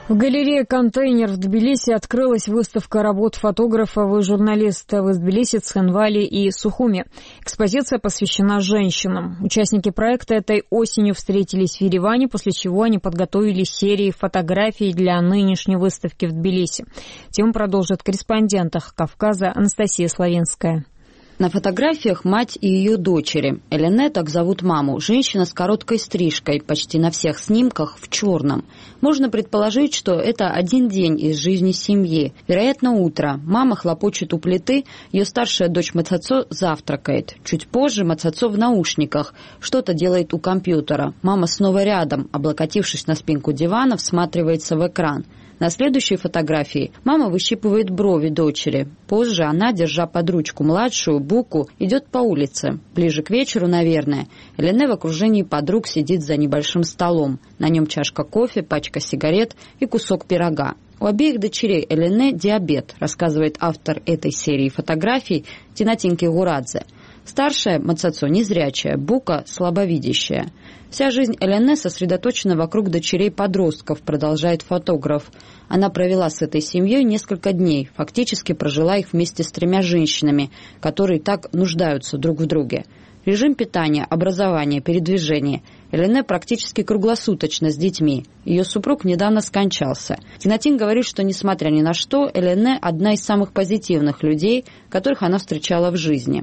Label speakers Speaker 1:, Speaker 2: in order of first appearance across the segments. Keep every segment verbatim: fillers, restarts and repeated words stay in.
Speaker 1: В галерее «Контейнер» в Тбилиси открылась выставка работ фотографов и журналистов из Тбилиси, Цхинвали и Сухуми. Экспозиция посвящена женщинам. Участники проекта этой осенью встретились в Ереване, после чего они подготовили серии фотографий для нынешней выставки в Тбилиси. Тему продолжит корреспондент Кавказа Анастасия Славинская.
Speaker 2: На фотографиях мать и ее дочери. Элене, так зовут маму, женщина с короткой стрижкой, почти на всех снимках в черном. Можно предположить, что это один день из жизни семьи. Вероятно, утро. Мама хлопочет у плиты, ее старшая дочь Мацацо завтракает. Чуть позже Мацацо в наушниках, что-то делает у компьютера. Мама снова рядом, облокотившись на спинку дивана, всматривается в экран. На следующей фотографии мама выщипывает брови дочери. Позже она, держа под ручку младшую, Буку, идет по улице. Ближе к вечеру, наверное, Элене в окружении подруг сидит за небольшим столом. На нем чашка кофе, пачка сигарет и кусок пирога. У обеих дочерей Элене диабет, рассказывает автор этой серии фотографий Тинатин Кигурадзе. Старшая, Мацацо, незрячая, Бука – слабовидящая. Вся жизнь Элене сосредоточена вокруг дочерей-подростков, продолжает фотограф. Она провела с этой семьей несколько дней, фактически прожила их вместе с тремя женщинами, которые так нуждаются друг в друге. Режим питания, образование, передвижение. Элене практически круглосуточно с детьми. Ее супруг недавно скончался. Тинатин говорит, что, несмотря ни на что, Элене – одна из самых позитивных людей, которых она встречала в жизни.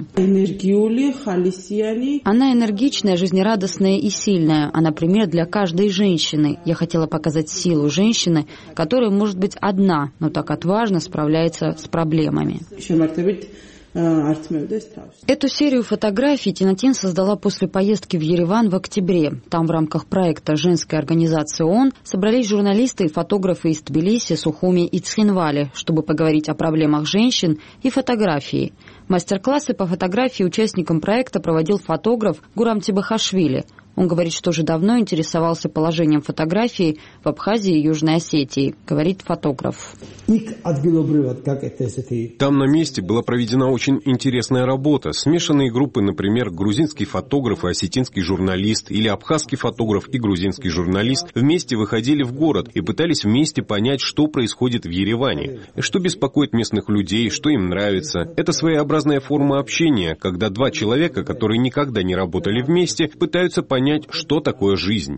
Speaker 2: Она энергичная, жизнерадостная и сильная. Она пример для каждой женщины. Я хотела показать силу женщины, которая может быть одна, но так отважно справляется с проблемами. Эту серию фотографий Тинатин создала после поездки в Ереван в октябре. Там в рамках проекта женской организации ООН собрались журналисты и фотографы из Тбилиси, Сухуми и Цхинвали, чтобы поговорить о проблемах женщин и фотографии. Мастер-классы по фотографии участникам проекта проводил фотограф Гурам Тибахашвили. Он говорит, что уже давно интересовался положением фотографии в Абхазии и Южной Осетии, говорит фотограф.
Speaker 3: Там на месте была проведена очень интересная работа. Смешанные группы, например, грузинский фотограф и осетинский журналист, или абхазский фотограф и грузинский журналист вместе выходили в город и пытались вместе понять, что происходит в Ереване, что беспокоит местных людей, что им нравится. Это своеобразная форма общения, когда два человека, которые никогда не работали вместе, пытаются понять, что такое жизнь.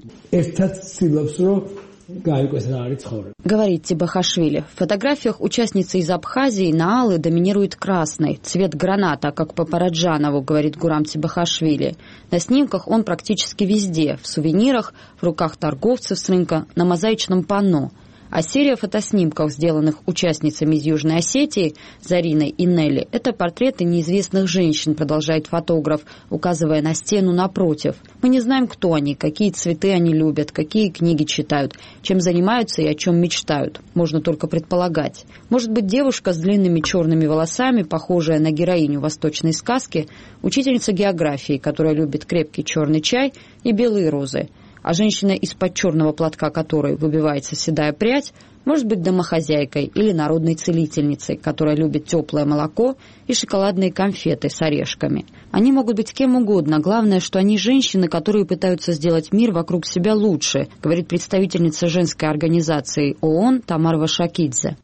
Speaker 2: Говорит Тибахашвили. В фотографиях участницы из Абхазии на алый доминирует красный, цвет граната, как по Параджанову, говорит Гурам Тибахашвили. На снимках он практически везде, в сувенирах, в руках торговцев с рынка, на мозаичном панно. А серия фотоснимков, сделанных участницами из Южной Осетии, Зариной и Нелли, это портреты неизвестных женщин, продолжает фотограф, указывая на стену напротив. Мы не знаем, кто они, какие цветы они любят, какие книги читают, чем занимаются и о чем мечтают. Можно только предполагать. Может быть, девушка с длинными черными волосами, похожая на героиню восточной сказки, учительница географии, которая любит крепкий черный чай и белые розы. А женщина, из-под черного платка которой выбивается седая прядь, может быть домохозяйкой или народной целительницей, которая любит теплое молоко и шоколадные конфеты с орешками. Они могут быть кем угодно. Главное, что они женщины, которые пытаются сделать мир вокруг себя лучше, говорит представительница женской организации ООН Тамара Вашакидзе.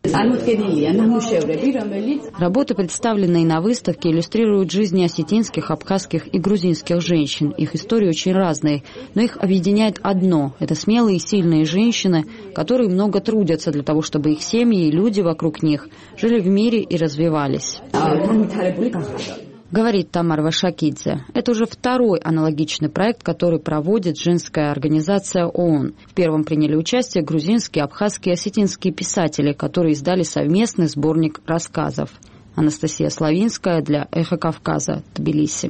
Speaker 2: Работы, представленные на выставке, иллюстрируют жизни осетинских, абхазских и грузинских женщин. Их истории очень разные, но их объединяет одно – это смелые и сильные женщины, которые много трудятся для того, чтобы их семьи и люди вокруг них жили в мире и развивались. Говорит Тамара Вашакидзе. Это уже второй аналогичный проект, который проводит женская организация ООН. В первом приняли участие грузинские, абхазские и осетинские писатели, которые издали совместный сборник рассказов. Анастасия Славинская для Эхо Кавказа, Тбилиси.